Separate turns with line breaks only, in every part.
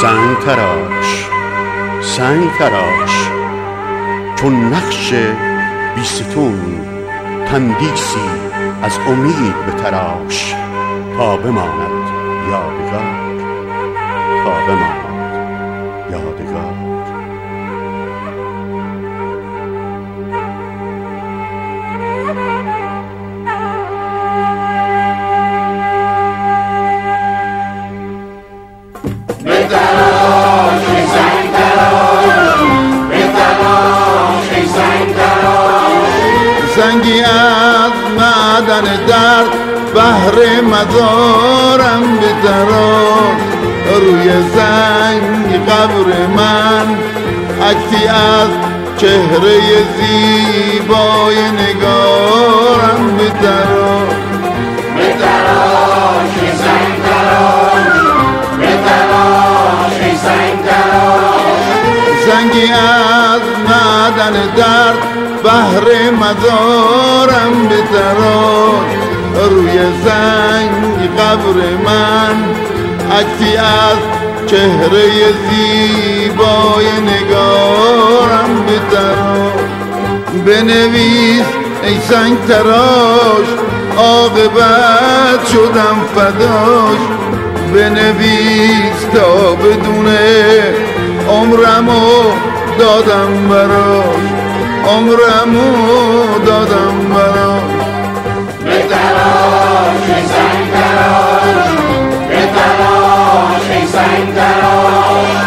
سنگ تراش سنگ تراش، چون نقش بیستون تندیسی از امید به تراش، تا بماند یادگار، تا بماند یادگار.
سنگی از معدن درد بهر مزارم بتراش، روی سنگ قبر من عکسی از چهره زیبای نگارم بتراش.
بتراش ای سنگ تراش، بتراش ای سنگ تراش.
سنگی از معدن درد بهر مزارم بتراش، روی سنگ قبر من عکسی از چهره زیبای نگارم بتراش. بنویس ای سنگ تراش، عاقبت شدم فداش. بنویس تا بدونه عمرمو دادم براش، عمرمو دادم براش.
بتراش ای سنگ تراش، بتراش ای سنگ تراش.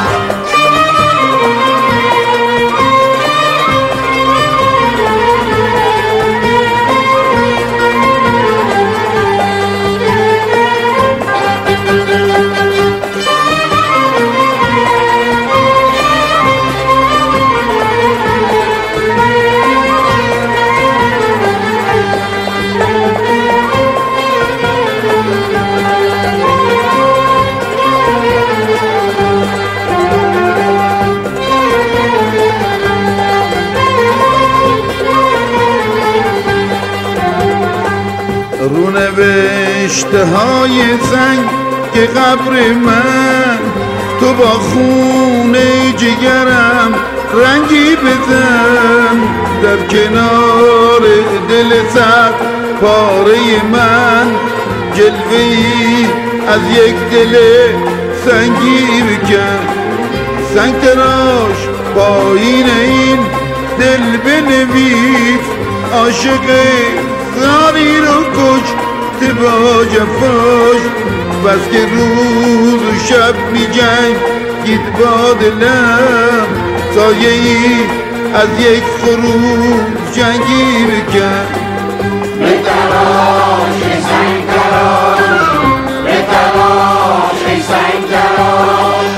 رونوشته های سنگ که قبر من، تو با خون جگرم رنگی بزن. در کنار دل سخت پاره من جلوه‌ای از یک دل سنگی بکن. سنگ تراش پایین این دل بنویس، عاشق زاری رو کش با جفاش. بس که روز و شب می جنگید با دلم، سایه ای از یک خروش جنگی بکن.
بتراش ای سنگ تراش، بتراش ای سنگ تراش.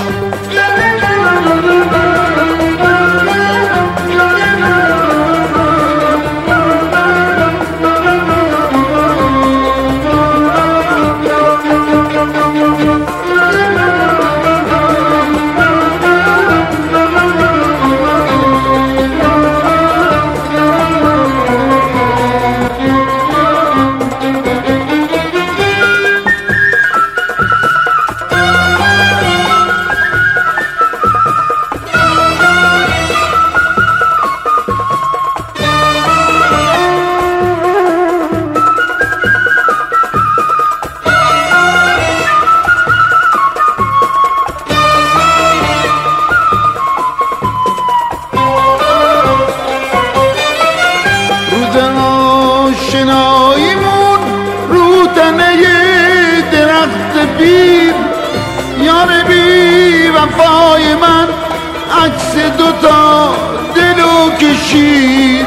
آشناییمون رو تنه درخت پیر، یار بی وفای من عکس دوتا دلو کشید.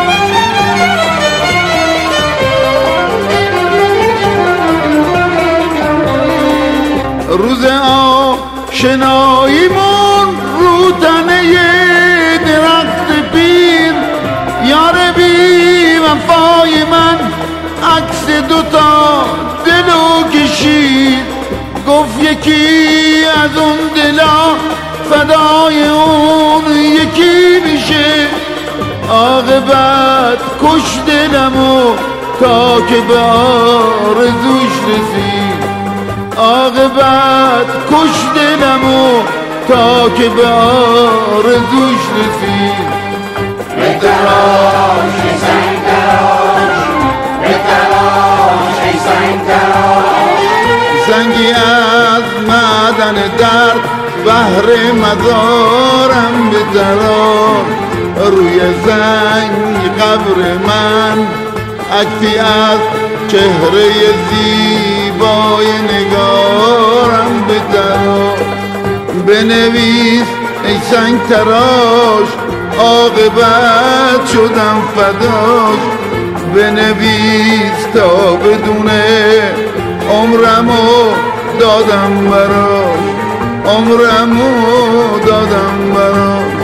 روز آشناییمون رو تنه درخت پیر، یار بی وفای من عکس دوتا دلو کشید. گفت یکی از اون دلا فدای اون یکی میشه، عاقبت کش دلمو تا که به آرزوش رسید. عاقبت کش دلمو تا که به آرزوش رسید.
به تلاش ای سنگ تراش، به تلاش ای سنگ تراش.
سنگی از معدن درد بهر مزارم به تلاش. روی سنگ قبر من عکسی از چهره زیبای نگارم به تلاش. بنویس ای سنگ تراش، عاقبت شدم فداش. بنویس تا بدونه عمرمو دادم براش، عمرمو دادم براش.